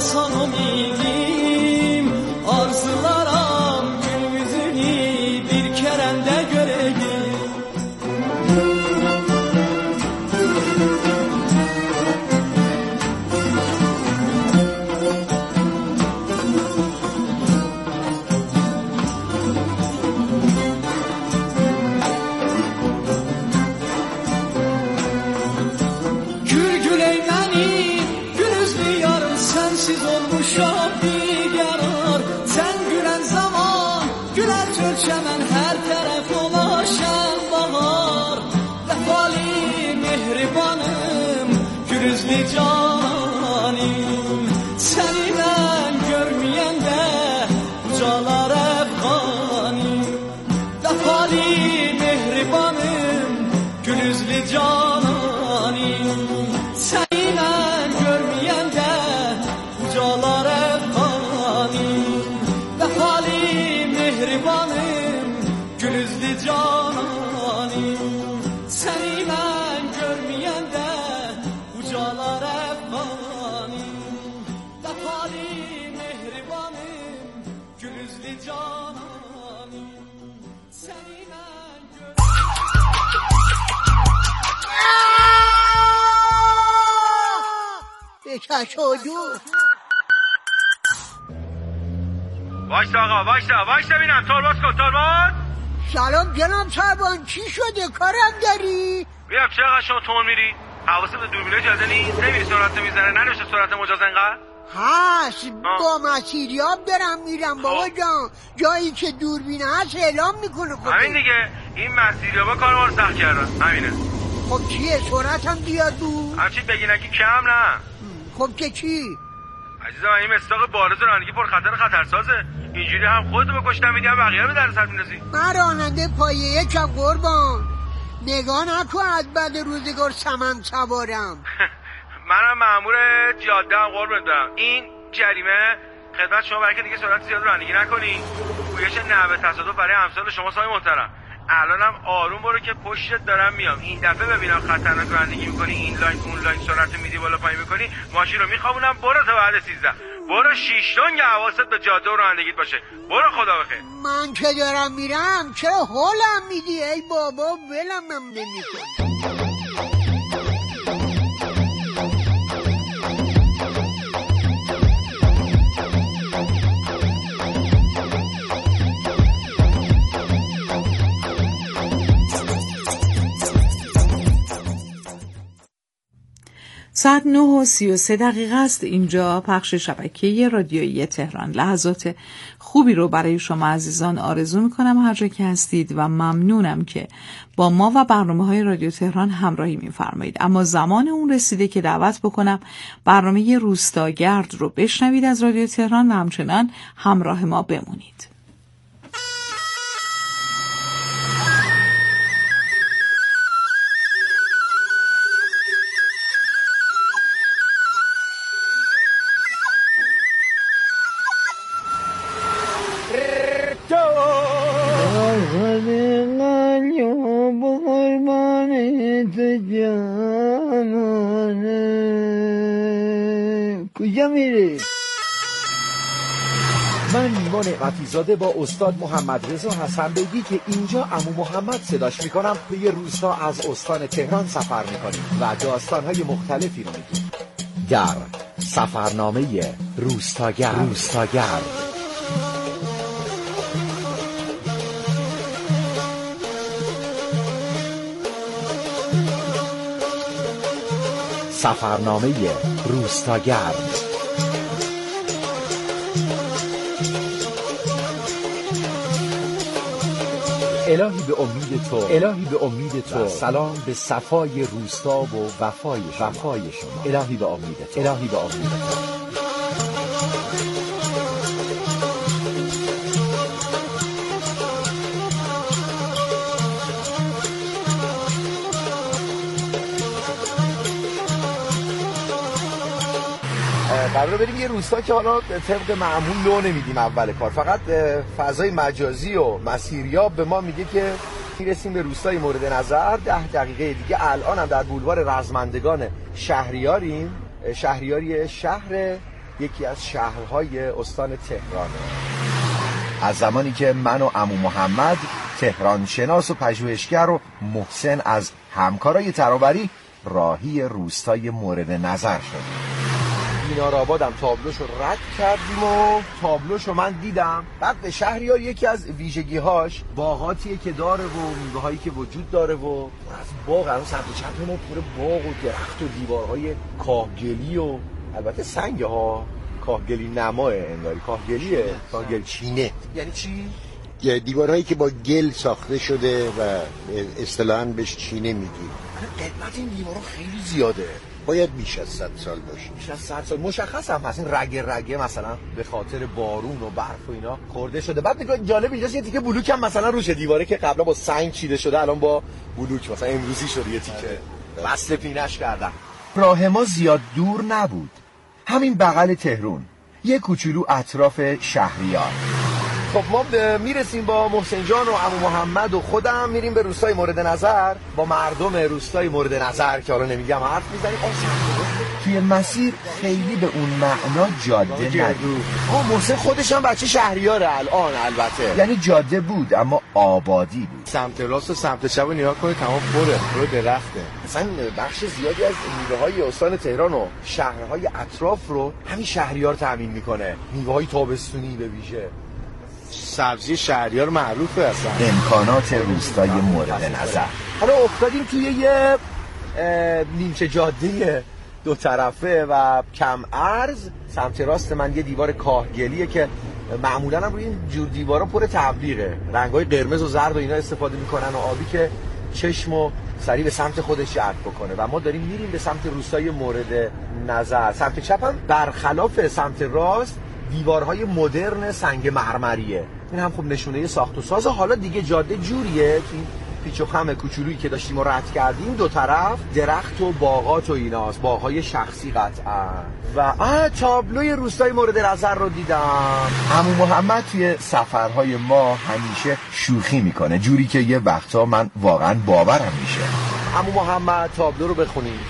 sana umidim, arzularım gün yüzünü bir kerende göreyim. Sensiz olmuşam bigarar, sen gülen zaman güler çölçemen, her taraf dolaşan bahar. Vefali mehribanım, gülüzlü canim, seni ben görmeyende ucalar efganim. Vefali mehribanım, gülüzlü canim, seni ben görmeyende ucalar efganim. Vefali mehribanım, gülüzlü cananim, seni ben görmeyende ucalar efganim. Vefali mehribanım, gülüzlü cananim, seni ben görmeyende. وایسا آقا وایسا بینم ترمز کن ترمز. سلام جناب سربان، چی شده؟ کارم داری؟ میام چقدر شما تون میری؟ حواست به دوربینه جاده نیست؟ نمیری سرعت میزنه؟ ننوشته سرعت مجاز انقدر؟ هست با مسیریاب دارم میرم بابا جان، جایی که دوربینه هست اعلام میکنه. خب همین دیگه، این مسیریابا کار ما رو سخت کردن. همینه. خب چیه سرعتم دیاد دو؟ همچین بگی نگی کم نه. خب که چی؟ عزیزم این مستاق بارز رانندگی پر خطرسازه. اینجوری هم خودتو بکشتم میدی هم بقیه رو به در سر میندازی. من راننده پایه یکم قربان، نگاه نکن از بعد روزگار سمن سوارم. منم مأمور جاده هم قربونت برم. این جریمه خدمت شما برای که دیگه سرعت زیاد رانندگی نکنی. پویش نحوه تصادف برای امثال شما صاحب محترم. الانم آروم برو که پشتت دارم میام. این دفعه ببینم خطرناک رانندگی میکنی، این لاین اون لاین سرعت میدی بالا پایین میکنی، ماشین رو میخوابونم. برو تا بعد 13. برو 6 تنگ، حواست به جاده و رانندگیت باشه. برو خدا بخیر. من که دارم میرم چرا حالم میدی ای بابا؟ ولم نمیکنی. ساعت 9:33 است. اینجا پخش شبکه رادیویی تهران. لحظات خوبی رو برای شما عزیزان آرزو میکنم هر جا که هستید و ممنونم که با ما و برنامه‌های رادیو تهران همراهی میفرمایید. اما زمان اون رسیده که دعوت بکنم برنامه روستاگرد رو بشنوید از رادیو تهران و همچنان همراه ما بمونید. کجا میری؟ من نیما نعمتی‌زاده با استاد محمد رضا حسن بگی که اینجا عمو محمد صداش میکنم به یه روستا از استان تهران سفر میکنیم و داستانهای مختلفی رو میگیم در سفرنامه روستاگرد. سفرنامه روستاگرد. الهی به امید تو سلام به صفای روستا و وفای شما. الهی به امید تو. قراره بریم یه روستا که حالا طبق معمول لو نمیدیم اول کار، فقط فضای مجازی و مسیریاب به ما میگه که میرسیم به روستای مورد نظر. 10 دقیقه دیگه الان هم در بولوار رزمندگان شهریاریم، شهریاری شهر یکی از شهرهای استان تهرانه. از زمانی که من و عمو محمد تهران شناس و پژوهشگر و محسن از همکارای ترابری راهی روستای مورد نظر شدیم. دینارآبادم تابلوشو رد کردیم و تابلوشو من دیدم. بعد به شهریار یکی از ویژگی‌هاش باغاتیه که داره و میوه‌هایی که وجود داره و از باغ الان سمت چپ ما پر باغ و درخت و دیوارهای کاهگلی و البته سنگ ها کاهگلی نماه انگاری کاهگلیه کاهگل چینه. یعنی چی؟ دیوارهایی که با گل ساخته شده و اصطلاحاً بهش چینه میگیم. قدمت این دیوارها خیلی زیاده، باید بیش از 100 سال باشه. بیش از 100 سال مشخص هم هست. این رگه مثلا به خاطر بارون و برف و اینا خورده شده. بعد نگاه جالب اینجاست یه تیکه بلوک هم مثلا روش دیواره که قبلا با سنگ چیده شده الان با بلوک مثلا امروزی شده یه تیکه وصل پینش کردن. راه ما زیاد دور نبود، همین بغل تهران، یه کوچولو اطراف شهریار. خب ما میرسیم با محسن جان و عمو محمد و خودم میریم به روستای مورد نظر با مردم روستای مورد نظر که حالا نمیگم حرف میزنیم. توی مسیر خیلی به اون معنا جاده ندید. محسن خودش هم بچه شهریاره الان البته، یعنی جاده بود اما آبادی بود. سمت راست و سمت چپ رو نگاه کنید تمام پره درخته. مثلا بخش زیادی از میوه‌های استان تهران و شهرهای اطراف رو همین شهریار تامین میکنه. میوه‌های تابستونی به ویژه. سبزی شهریار معروفه اصلا. امکانات روستای مورد نظر. حالا افتادیم توی یه نیمچه جاده دو طرفه و کم عرض. سمت راست من یه دیوار کاهگلیه که معمولا هم روی این جور دیوارا پر تبلیغه، رنگ‌های قرمز و زرد و اینا استفاده میکنن و آبی که چشمو سریع به سمت خودش جلب بکنه. و ما داریم میریم به سمت روستای مورد نظر. سمت چپم برخلاف سمت راست دیوارهای مدرن سنگ مرمریه. این هم خب نشونه ساخت و ساز. حالا دیگه جاده جوریه که این پیچ و خم کوچولویی که داشتیم و رد کردیم دو طرف درخت و باغات و ایناست، باغ‌های شخصی قطعا. و تابلوی روستای مورد نظر رو دیدم. عمو محمد توی سفرهای ما همیشه شوخی میکنه، جوری که یه وقتا من واقعا باورم میشه. عمو محمد تابلو رو بخونیم.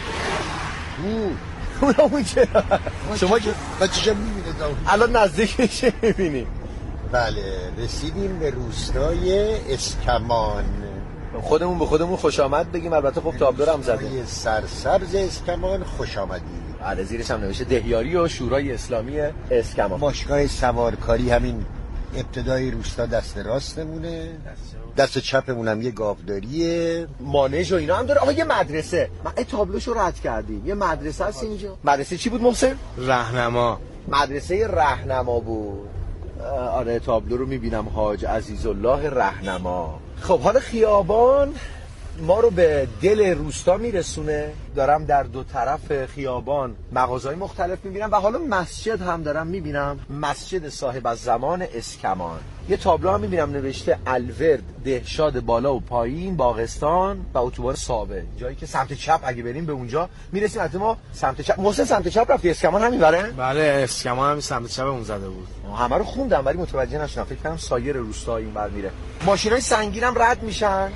اون چه؟ شما که بچه‌شم می‌بینه الان نزدیکش می‌بینی. بله رسیدیم به روستای اسکمان. خودمون به خودمون خوش آمد بگیم. البته خب تابلو رو هم زدیم. سرسبز اسکمان خوش آمدید. بله زیرش هم نوشته دهیاری و شورای اسلامی اسکمان. باشگاه سوارکاری همین ابتدای روستا دست راستمونه، دست چپمونم یه گاوداریه، مانژ و اینا هم داره. آقا یه مدرسه، من تابلوشو رد کردیم. یه مدرسه هست اینجا. مدرسه چی بود محسن؟ رهنما. مدرسه رهنما بود. آره تابلو رو میبینم، حاج عزیزالله رهنما. خب حالا خیابان ما رو به دل روستا میرسونه. دارم در دو طرف خیابان مغازهای مختلف میبینم و حالا مسجد هم دارم میبینم، مسجد صاحب الزمان اسکمان. یه تابلو هم میبینم نوشته الورد دهشاد بالا و پایین باغستان و اتوبان سابه، جایی که سمت چپ اگه بریم به اونجا میرسیم. البته ما سمت چپ. محسن سمت چپ رفتی اسکمان همین بره؟ بله اسکمان هم سمت چپ اون زده بود. همه رو خوندم ولی متوجه نشدم، فکر کنم سایر روستا این ور میره. ماشینای سنگینم رد میشن،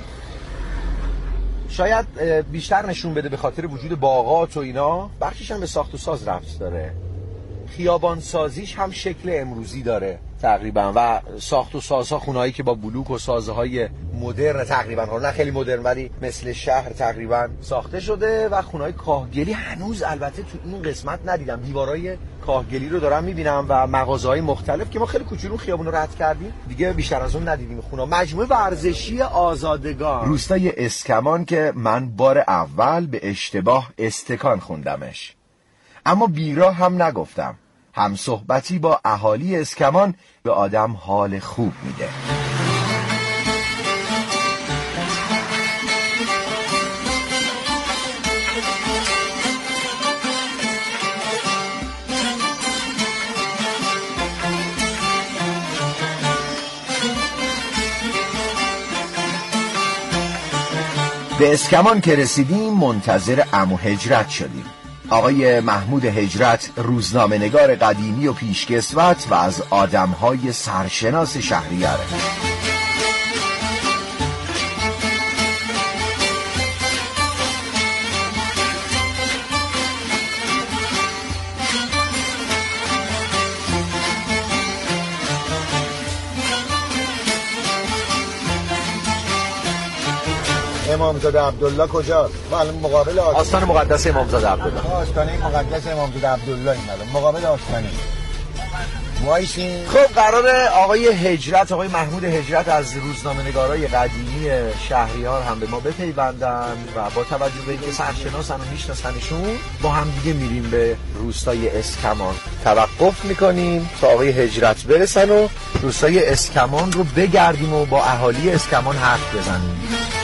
شاید بیشتر نشون بده به خاطر وجود باغات و اینا. بخشش هم به ساخت و ساز ربط داره. خیابان سازیش هم شکل امروزی داره تقریبا و ساخت و سازها خونهایی که با بلوک و سازهای مدرن تقریبا، نه خیلی مدرن ولی مثل شهر تقریبا ساخته شده و خونه‌های کاهگلی هنوز البته تو این قسمت ندیدم. دیوارای کاهگلی رو دارم میبینم و مغازه‌های مختلف که ما خیلی کوچولو خیابون رو رد کردیم دیگه، بیشتر از اون ندیدیم. خونه مجموعه ورزشی آزادگان روستای اسکمان که من بار اول به اشتباه استکان خوندمش، اما بیرا هم نگفتم. هم صحبتی با اهالی اسکمان به آدم حال خوب میده. به اسکمان که رسیدیم منتظر عمو هجرت شدیم. آقای محمود هجرت روزنامه‌نگار قدیمی و پیشکسوت و از آدم‌های سرشناس شهریاره. امامزاده عبدالله کجاست؟ الان مقابل آستان مقدس امامزاده عبدالله. آستانه مقدس امامزاده عبدالله این الان مقابل آستانه. وایسین. خب قراره آقای هجرت، آقای محمود هجرت از روزنامه‌نگارای قدیمی شهریار هم به ما بپیوندن و با توجه به اینکه سرشناسن و میشناسنشون با هم دیگه میریم به روستای اسکمان. توقف میکنیم تا آقای هجرت برسن و روستای اسکمان رو بگردیم و با اهالی اسکمان حرف بزنیم.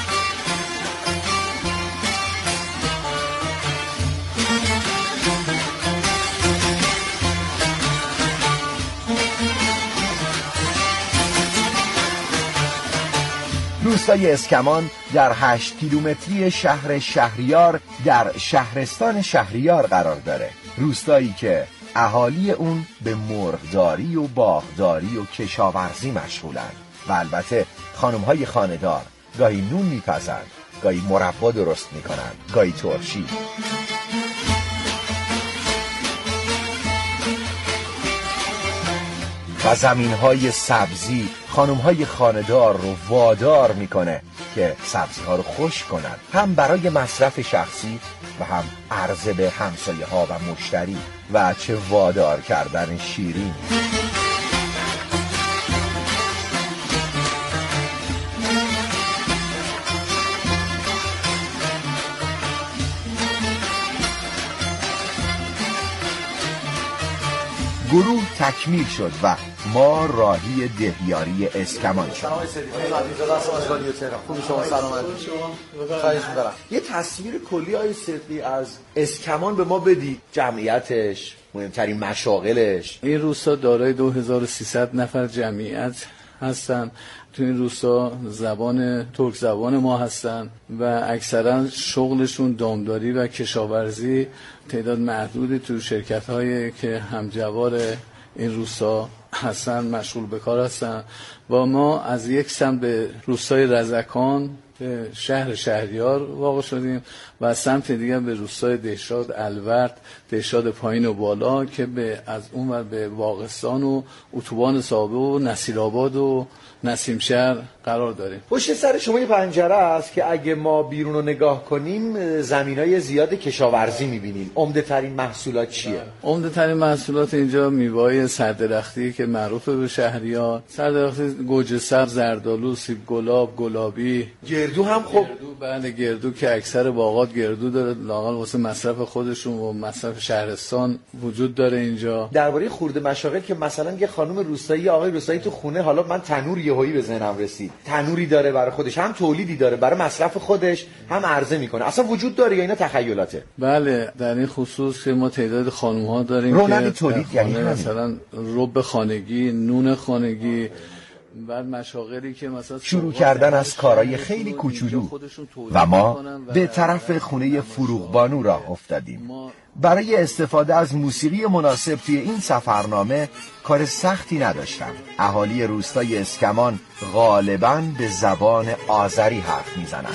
روستای اسکمان در 8 کیلومتری شهر شهریار در شهرستان شهریار قرار داره. روستایی که اهالی اون به مرغداری و باغداری و کشاورزی مشغولن و البته خانم‌های خانه‌دار گاهی نون میپزن، گاهی مربا درست میکنن، گاهی ترشی. و زمین‌های سبزی خانم‌های خانه‌دار رو وادار میکنه که سبزی‌ها رو خشک کنن، هم برای مصرف شخصی و هم عرضه به همسایه‌ها و مشتری. و چه وادار کردن شیرین. گروه تکمیل شد و ما راهی دهیاری اسکمان شد. خوبی شما؟ سلامت شما؟ خواهش می‌کنم. یه تصویر کلی آقای صدقی از اسکمان به ما بدید. جمعیتش، مهمترین مشاغلش. این روستا دارای 2300 نفر جمعیت هستن. تو این روستا زبان ترک زبان ما هستن و اکثرا شغلشون دامداری و کشاورزی. تعداد محدودی تو شرکت‌هایی که همجوار این روستا هستن مشغول به کار هستن و ما از یک سمت به روستای رزکان به شهر شهریار واقع شدیم و از سمت دیگر به روستای دهشاد الورد، دهشاد پایین و بالا که از اون ور به واغستان و اتوبان سابه و نصیرآباد و نسیم شهر قرار داریم. پشت سر شما یه پنجره است که اگه ما بیرون رو نگاه کنیم زمینای زیاد کشاورزی میبینیم. عمده ترین محصولات چیه؟ عمده ترین محصولات اینجا میوه‌های سردرختی که معروفه به شهریار. سردرختی گوجه سبز، زردآلو، سیب گلاب، گلابی. گردو هم خب بله گردو که اکثر باغات گردو داره، لااقل واسه مصرف خودشون و مصرف شهرستان وجود داره اینجا. درباره خورده مشاغل که مثلا یه خانم روستایی، آقای روستایی تو خونه، حالا من تنور یهویی به ذهنم رسید، تنوری داره برای خودش، هم تولیدی داره برای مصرف خودش، هم عرضه میکنه. اصلا وجود داره یا اینا تخیلاته؟ بله در این خصوص که ما تعداد خانم‌ها داریم رونق که تولید یعنی مثلا رب خانگی، نون خانگی، بعد مشاغلی که مثلا شروع کردن از کارهای خیلی کوچولو و ما به طرف خونه فروغبانو راه افتادیم. برای استفاده از موسیقی مناسب توی این سفرنامه کار سختی نداشتم. اهالی روستای اسکمان غالباً به زبان آذری حرف میزنند.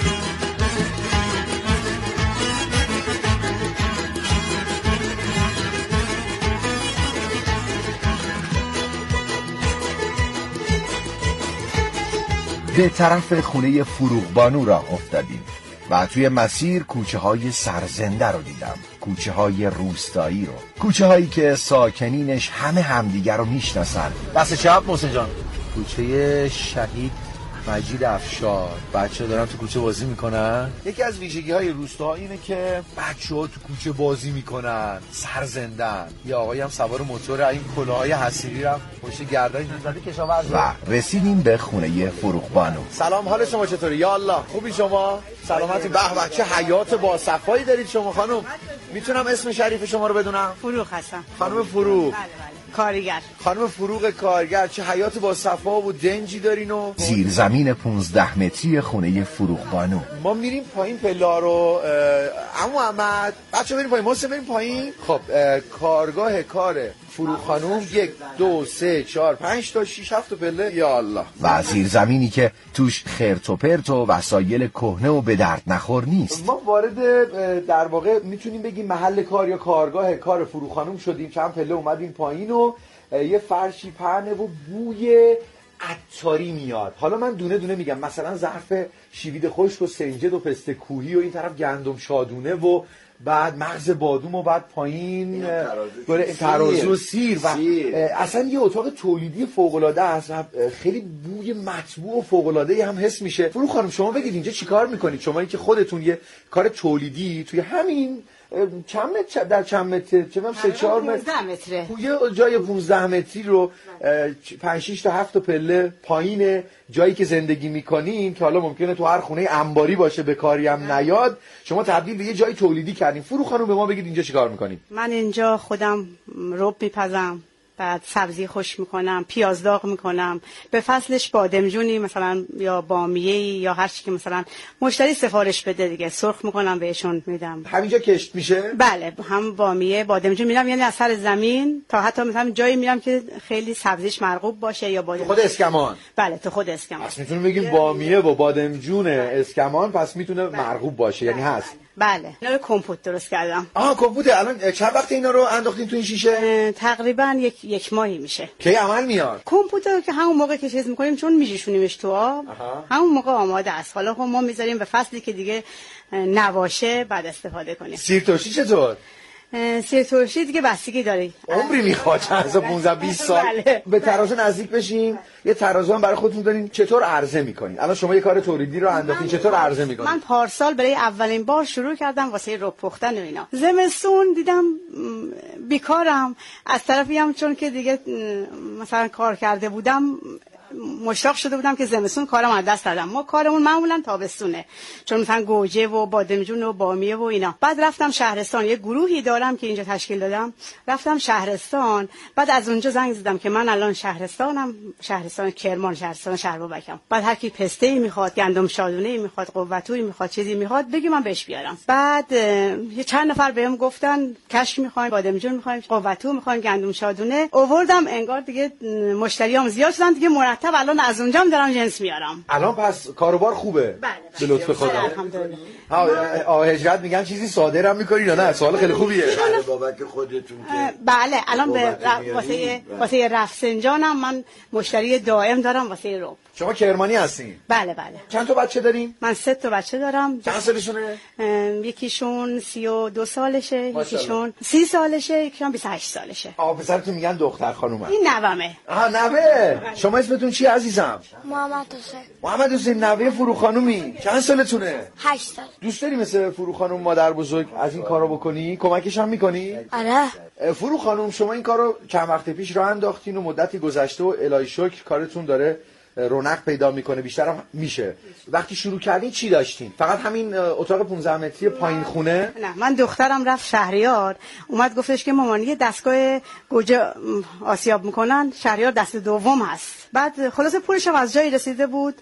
به طرف خونه فروغبانو راه افتادیم و توی مسیر کوچه های سرزنده رو دیدم، کوچه های روستایی رو، کوچه هایی که ساکنینش همه همدیگر رو میشناسن. دست چپ محسن جان. کوچه شهید مجید افشار. بچه دارن تو کوچه بازی میکنن. یکی از ویژگی های روستا اینه که بچه ها تو کوچه بازی میکنن، سرزندن. یه آقایی هم سوار موتور این کلاهای حصیری رو پشت گردنش میذاره کشاورز. و رسیدیم به خونه فروغبانو. سلام، حال شما چطوره؟ یا الله خوبی شما؟ سلامتی؟ به به چه حیات با صفایی دارید شما خانم. میتونم اسم شریف شما رو بدونم؟ فروغ هستم. خانم فروغ. بله. کارگر. خانم فروغ کارگر، چه حیات با صفا و دنجی دارین. و زیر زمین 15 متری خونه فروغبانو. ما میریم پایین پلا رو. عمو احمد بچه‌ها بریم پایین، محسن بریم پایین. خب کارگاه کاره فروغ خانوم 1 2 3 4 5 تا 6 7 پله. یا الله. و زیر زمینی که توش خرت و پرت و وسایل کهنه و به درد نخور نیست. ما وارد در واقع میتونیم بگیم محل کار یا کارگاه کار فروغ خانوم شدیم. چند پله اومدیم پایین و یه فرشی پهنه و بوی عطاری میاد. حالا من دونه دونه میگم، مثلا ظرف شیوید خشک و سنجد و پسته کوهی و این طرف گندم شادونه و بعد مغز بادوم و بعد پایین ترازو و سیر و اصلا یه اتاق تولیدی فوق‌العاده است و خیلی بوی مطبوع و فوق‌العاده‌ای هم حس میشه. فروغ خانم شما بگید اینجا چیکار میکنید؟ شما که خودتون یه کار تولیدی توی همین چند متر در چند متر، چه من 3-4 متر توی جای 15 متری رو 5-6 تا 7 پله پایین جایی که زندگی میکنین که حالا ممکنه تو هر خونه انباری باشه به کاری هم نیاد، شما تبدیل به یه جای تولیدی کردین. فروغ خانم به ما بگید اینجا چیکار میکنید؟ من اینجا خودم رب میپزم، بعد سبزی خوش میکنم، پیاز داغ میکنم، به فصلش بادمجونی مثلا یا بامیه یا هر چی که مثلا مشتری سفارش بده دیگه سرخ میکنم بهشون میدم. همینجا کشت میشه؟ بله، هم بامیه بادمجون میرم، یعنی از سر زمین تا حتی مثلا جایی میرم که خیلی سبزیش مرغوب باشه یا بادمجون. خود اسکمان؟ بله تو خود اسکمان. پس میتونیم بگیم بامیه و بادمجون اسکمان پس میتونه مرغوب باشه، یعنی هست. بله، اینا رو کمپوت درست کردم. کمپوت. الان چند وقت اینا رو انداختین تو این شیشه؟ تقریبا یک ماهی میشه. کی عمل میاد؟ کمپوت رو که همون موقع که چیز میکنیم چون میجیشونیمش تو آب، همون موقع آماده است. حالا خب ما میذاریم به فصلی که دیگه نباشه بعد استفاده کنیم. سیر ترشی چطور؟ سیر ترشی دیگه بستگی داره، عمری میخواد، چند 15-20 سال. بله. به ترازو نزدیک بشین، یه ترازو هم برای خودتون دارین. چطور عرضه میکنین؟ الان شما یه کار تولیدی رو انداختین، چطور عرضه میکنین؟ من پارسال برای اولین بار شروع کردم واسه رب پختن و اینا. زمستون دیدم بیکارم، از طرفی هم چون که دیگه مثلا کار کرده بودم مشتاق شده بودم که زمستون کارم از دست دادم. ما کارمون معمولا تابستونه، چون مثلا گوجه و بادمجون و بامیه و اینا. بعد رفتم شهرستان، یه گروهی دارم که اینجا تشکیل دادم، رفتم شهرستان. بعد از اونجا زنگ زدم که من الان شهرستانم، شهرستان کرمان، شهرستان شهربابکم. بعد هر کی پسته‌ای میخواد، گندم شادونه‌ای میخواد، قوتویی میخواد، چیزی میخواد بگی من بهش بیارم. بعد یه چند نفر بهم گفتن کشک میخوایم، بادمجون میخوایم، قوتو میخوایم، گندم شادونه. آوردم، انگار دیگه مشتریام زیاد شدن دیگه، مرتب الان از اونجا هم دارم جنس میارم. الان پس کاروبار خوبه؟ بله. به لطف خدا. الحمدلله. هجرت میگن چیزی صادرم میکنین یا نه؟ سوال خیلی خوبیه. بابک خودتون که بله، الان به واسه رفسنجانم من مشتری دائم دارم واسه رب. شما کرمانی هستین؟ بله بله. چند تا بچه دارین؟ من 3 تا بچه دارم. چند سالشونه؟ یکیشون 32 سالشه، یکیشون 30 سالشه، یکیشون 28 سالشه. پسرتون میگن دختر خانومه؟ این نوامه. نوه. شما اسمتون چی عزیزم؟ محمد حسین. محمد حسین، نوه فروغ خانومی. چند سالتونه؟ 8 سال. دوست داری مثل فروغ خانوم مادر بزرگ از این کارو بکنی؟ کمکش هم میکنی؟ آره. فروغ خانوم شما این کارو چند وقت پیش راه انداختین و مدتی گذشته و الهی شکر کارتون داره رونق پیدا میکنه، بیشتر هم میشه. وقتی شروع کردین چی داشتین؟ فقط همین اتاق 15 متری پایین خونه؟ نه، من دخترم رفت شهریار، اومد گفتش که مامان یه دستگاه گوجه آسیاب میکنن شهریار دست دوم هست. بعد خلاصه پولش از جایی رسیده بود،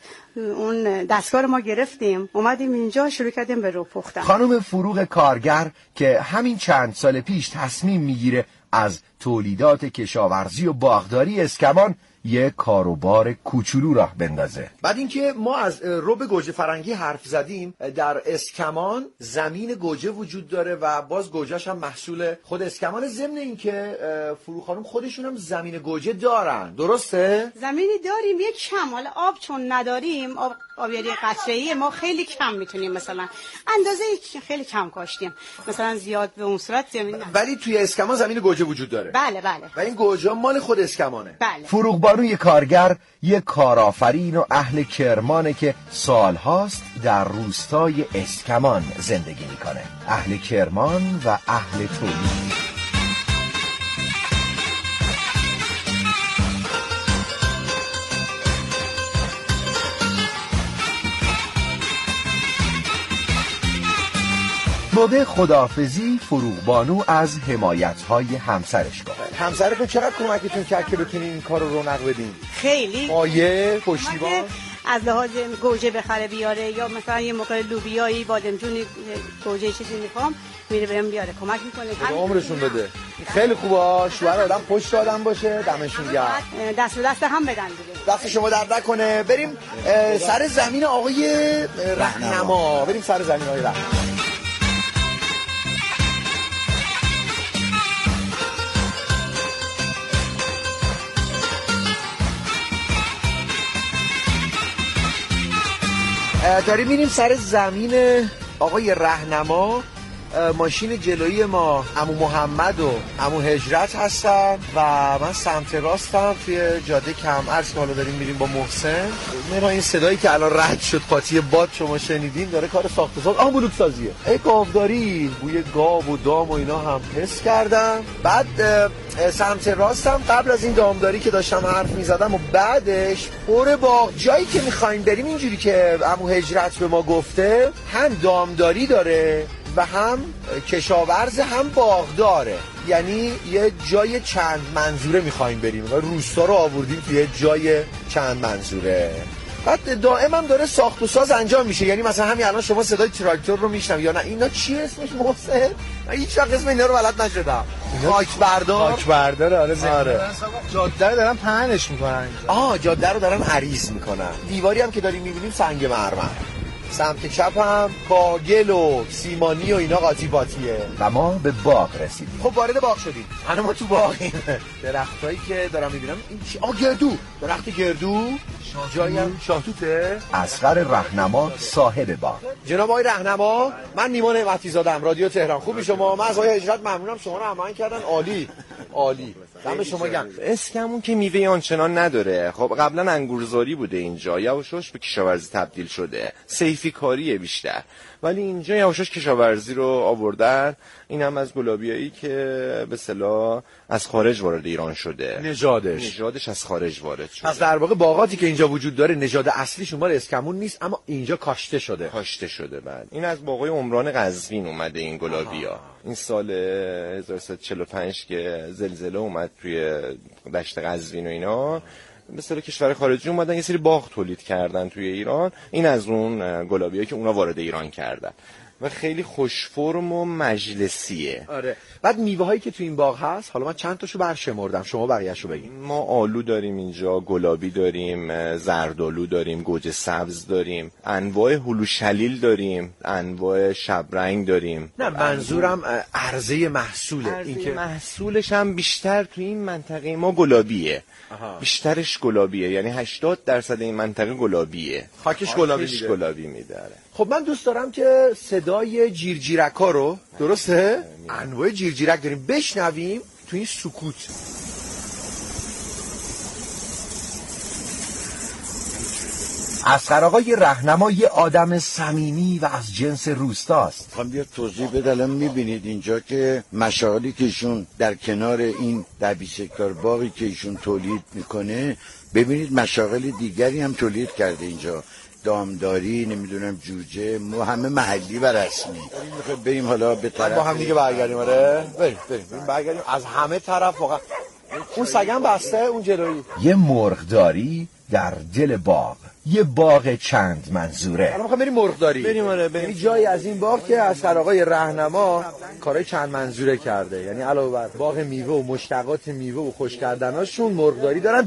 اون دستگاه رو ما گرفتیم، اومدیم اینجا شروع کردیم به رو پختن. خانم فروغ کارگر که همین چند سال پیش تصمیم میگیره از تولیدات کشاورزی و باغداری اسکمان یه کاروبار کوچولو راه بندازه. بعد اینکه ما از رب گوجه فرنگی حرف زدیم، در اسکمان زمین گوجه وجود داره و باز گوجهش هم محصول خود اسکمان. ضمن اینکه فروغ خانم خودشون هم زمین گوجه دارن، درسته؟ زمینی داریم یک کم، حالا آب چون نداریم، آبیاری قطره‌ای ما خیلی کم میتونیم، مثلا اندازه خیلی کم کاشتیم، مثلا زیاد به اون صورت زمین نه. ولی توی اسکمان زمین گوجه وجود داره. بله بله. و این گوجه مال خود اسکمانه. بله. فروغ بانوی کارگر یک کارآفرین و اهل کرمانه که سالهاست در روستای اسکمان زندگی میکنه. اهل کرمان و اهل تولید. موقع خداحافظی فروغ بانو از حمایت‌های همسرش گفت. همسرتون چقدر کمکتون کرد که بتونین این کار رو رونق بدین؟ خیلی. مایه، پشتیبان؟ از لحاظ گوجه بخره بیاره، یا مثلا یه موقع لوبیایی، بادمجونی، گوجه چیزی میخوام میره بهم بیاره، کمک میکنه. عمرشون بده. خیلی خوبه. شوهر آدم پشت آدم باشه، دمشون گرم. دست به دست هم بدن دیگه. دست شما درد نکنه. بریم سر زمین آقای رهنما. بریم سر زمین آقای رهنما. داریم میریم سر زمین آقای رهنما. ماشین جلویی ما عمو محمد و عمو هجرت هستن و من سمت راستم توی جاده کم ارز که حالا داریم میریم با محسن. من این صدایی که الان رد شد قاطی باد شما شنیدین داره کار ساخت و ساز بلوک سازیه. ای گاوداری، بوی گاو و دام و اینا هم حس کردم. بعد سمت راستم قبل از این دامداری که داشتم حرف میزدم و بعدش پر باغ. جایی که میخوایم بریم اینجوری که عمو هجرت به ما گفته هم دامداری داره و هم کشاورز هم باغ داره، یعنی یه جای چند منظوره میخوایم بریم و روستا رو آوردیم توی جای چند منظوره. بعد دائم هم داره ساخت و ساز انجام میشه، یعنی مثلا همین الان شما صدای تراکتور رو میشنوید یا نه؟ اینا چی اسمش محسن؟ من هیچ وقت اسم اینا رو بلد نشدم. خاکبردار. آره. جاده رو دارن پهنش میکنن اینجا. جاده رو دارن عریض میکنن. دیواری هم که داریم میبینیم سنگ مرمر. سمت چپ هم کاگل و سیمانی و اینا قاطی باتیه و ما به باغ رسیدیم. خب وارد باغ شدیم. الان ما تو باغیم. درختایی که دارم میبینم این چی؟ گردو. درخت گردو. جایی هم شاهتوته. اصغر رهنما صاحب باغ. جناب آقای رهنما، من نیما نعمتی زادم، رادیو تهران. خوبی شما؟ من از آقای هجرت ممنونم، شما رو هماهنگ کردن. عالی. دم شما گرم. اسکمون که میوه آنچنان نداره. خب قبلا انگورزاری بوده اینجا، یواشاش به کشاورزی تبدیل شده. سیفی کاریه بیشتر. ولی اینجا یواشاش کشاورزی رو آوردن. این هم از گلابیایی که به اصطلاح از خارج وارد ایران شده. نژادش از خارج وارد شده. پس در واقع باغاتی که اینجا وجود داره نژاد اصلیشون مال اسکمون نیست، اما اینجا کاشته شده. بعد این از باغای عمران قزوین اومده این گلابیا. این سال 1345 که زلزله اومد توی دشت قزوین و اینا، مثلا کشور خارجی اومدن یه سری باغ تولید کردن توی ایران. این از اون گلابیایی که اونا وارد ایران کردن و خیلی خوش فرم و مجلسیه. آره. بعد میوه هایی که تو این باغ هست، حالا من چند تاشو برشمردم، شما بقیه‌شو بگین. ما آلو داریم اینجا، گلابی داریم، زردآلو داریم، گوجه سبز داریم، انواع هلو شلیل داریم، انواع شبرنگ داریم. نه منظورم عرضه محصوله. این که محصولش هم بیشتر تو این منطقه ما گلابیه. بیشترش گلابیه، یعنی 80% این منطقه گلابیه. خاکش گلابی میده. خب من دوست دارم که صدای جیرجیرکا رو، درسته؟ انواع جیرجیرک داریم، بشنویم تو این سکوت. اصغر آقای رهنما یه آدم صمیمی و از جنس روستاست. میخوام بیا توضیح بدم. میبینید اینجا که مشاغلی که ایشون در کنار این 20 هکتار باغی که ایشون تولید میکنه، ببینید مشاغل دیگری هم تولید کرده اینجا، دامداری، نمیدونم جوجه، همه محلی و رسمی. بریم حالا به طرف با هم دیگه برگردیم. آره بریم برگردیم از همه طرف. واقعا اون سگم بسته، اون جلویی. یه مرغداری در دل باغ، یه باغ چند منظوره. الان می‌خوام بریم مرغداری. یعنی جایی از این باغ که اصغر آقای رهنما کارهای چند منظوره کرده، یعنی علاوه بر باغ میوه و مشتقات میوه و خوش کردناشون مرغداری دارن.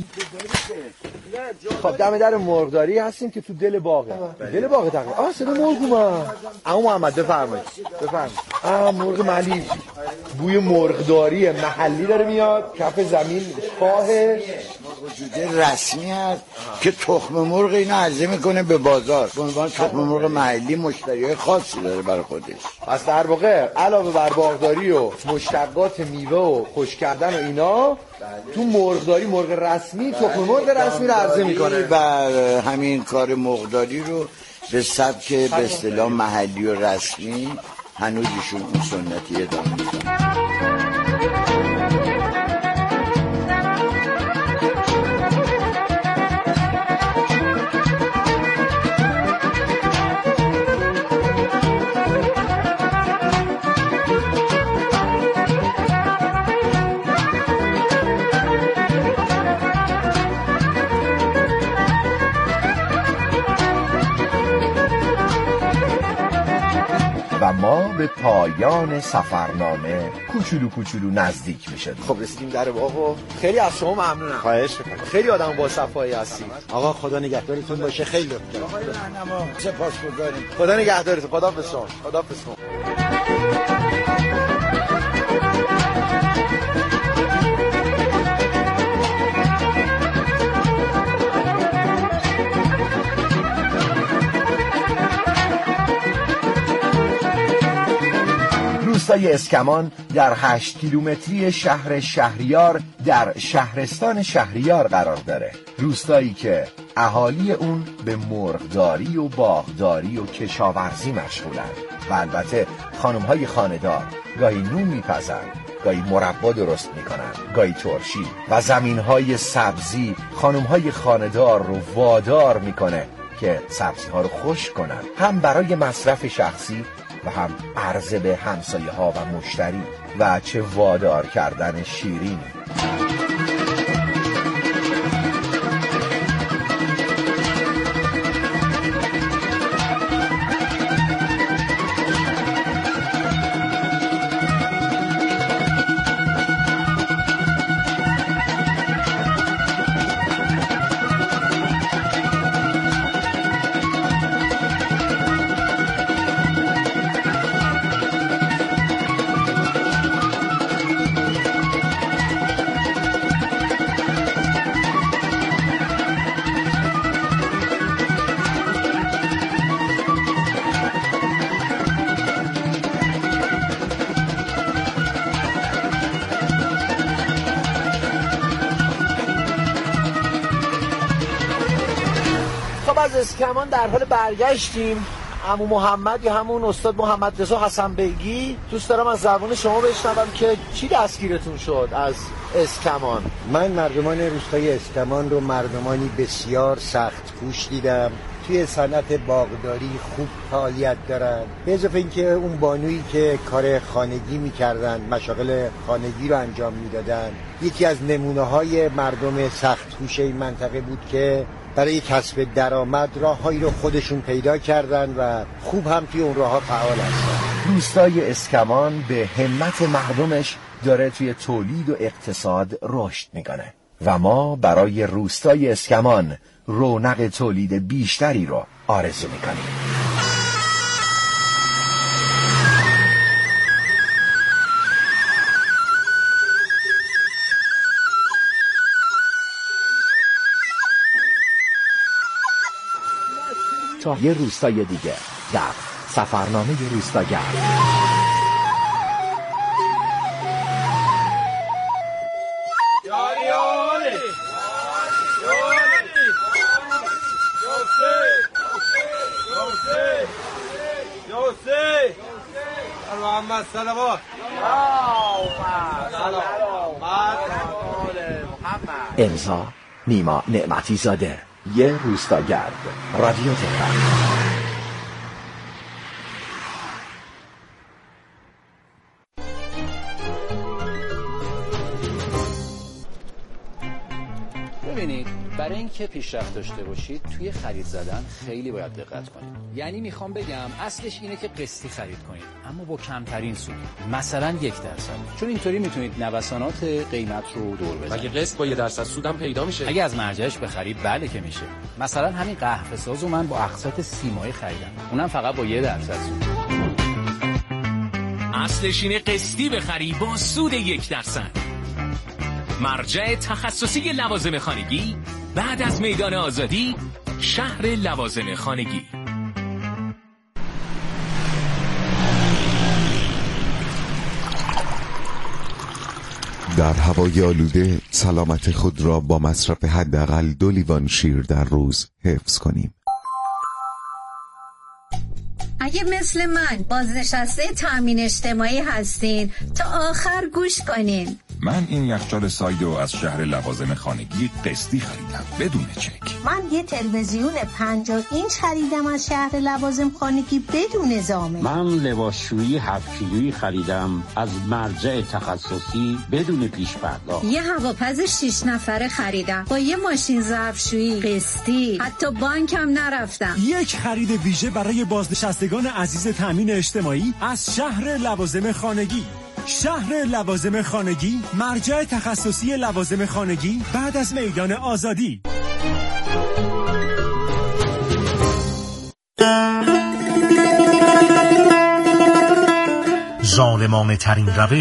خب دم در مرغداری هستیم که تو دل باغه. دل باغ تقریبا. صدا مرغ اومد. عمو محمد بفرمایید. مرغ ملی. بوی مرغداری محلی داره میاد. کف زمین شاه جوجه رسمی هست که تخم مرغ اینو عرضه میکنه به بازار. به عنوان تخم مرغ محلی مشتریای خاصی داره برای خودش. پس در واقع علاوه بر باغداری و مشتقات میوه و خوش کردن و اینا، تو مرغداری مرغ رسمی، تخم مرغ رسمی رو عرضه میکنه. بر همین کار مرغداری رو به سبک به اصطلاح محلی و رسمی هنوز ایشون اون سنتی ادامه میدن. و ما به پایان سفرنامه کوچولو نزدیک میشدیم. خب رسیدیم در باغ. خیلی از شما ممنونم. خواهش می‌کنم. خیلی آدم با صفایی هستید. آقا خدا نگهدارتون باشه. خیلی لطفا. آقای رهنما سپاسگزاریم. خدا نگهدارتون. خداحافظ شما. خداحافظ شما. روستای اسکمان در 8 کیلومتری شهر شهریار در شهرستان شهریار قرار داره. روستایی که اهالی اون به مرغداری و باغداری و کشاورزی مشغولن و البته خانم‌های خانه‌دار گاهی نون میپزن، گاهی مربا درست میکنن، گاهی ترشی و زمین‌های سبزی خانم‌های خانه‌دار رو وادار میکنه که سبزی‌ها رو خشک کنن، هم برای مصرف شخصی و هم عرضه به همسایه‌ها و مشتری. و چه وادار کردن شیرینی. از اسکمان در حال برگشتیم. عمو محمد یا همون استاد محمد رضا حسن بیگی، دوست دارم از زبان شما بشنوم که چی دستگیرتون شد از اسکمان؟ من مردمان روستای اسکمان رو مردمانی بسیار سخت کوش دیدم، توی صنعت باغداری خوب فعالیت دارن، به اضافه اینکه اون بانویی که کار خانگی میکردن، مشاغل خانگی رو انجام میدادن، یکی از نمونه‌های مردم سخت کوش این منطقه بود که برای کسب درآمد راههایی رو خودشون پیدا کردن و خوب هم توی اون راه‌ها فعال هستن. روستای اسکمان به همت مردمش داره توی تولید و اقتصاد رشد میکنه و ما برای روستای اسکمان رونق تولید بیشتری رو آرزو میکنیم. تا یه روستای دیگه در سفرنامه روستاگر. محمد صلوات امضا نیما نعمتی زاده، یه روستاگرد، رادیو تهران. ببینید، برای اینکه پیشرفت داشته باشید توی خرید زدن خیلی باید دقت کنید. یعنی میخوام بگم اصلش اینه که قسطی خرید کنید، اما با کمترین سود، مثلا 1%، چون اینطوری میتونید نوسانات قیمت رو دور بزنید. مگه قسط با 1% سودم پیدا میشه؟ اگه از مرجعش بخرید بله که میشه. مثلا همین قهوه سازو من با اقساط 30 ماهه خریدم، اونم فقط با 1% سود. اصلش اینه قسطی بخری با سود 1%. مرجع تخصصی لوازم خانگی بعد از میدان آزادی، شهر لوازم خانگی. در هوای آلوده سلامت خود را با مصرف حداقل 2 لیوان شیر در روز حفظ کنیم. اگه مثل من بازنشسته تامین اجتماعی هستین تا آخر گوش کنین. من این یخچال سایدو از شهر لوازم خانگی قسطی خریدم بدون چک. من یه تلویزیون 50 اینچ خریدم از شهر لوازم خانگی بدون ضامن. من لباسشویی 7 کیلویی خریدم از مرجع تخصصی بدون پیش پرداخت. یه هواپز 6 نفره خریدم با یه ماشین ظرفشویی قسطی، حتی بانکم نرفتم. یک خرید ویژه برای بازنشستگان عزیز تامین اجتماعی از شهر لوازم خانگی. شهر لوازم خانگی، مرجع تخصصی لوازم خانگی بعد از میدان آزادی. ظالمانه ترین روش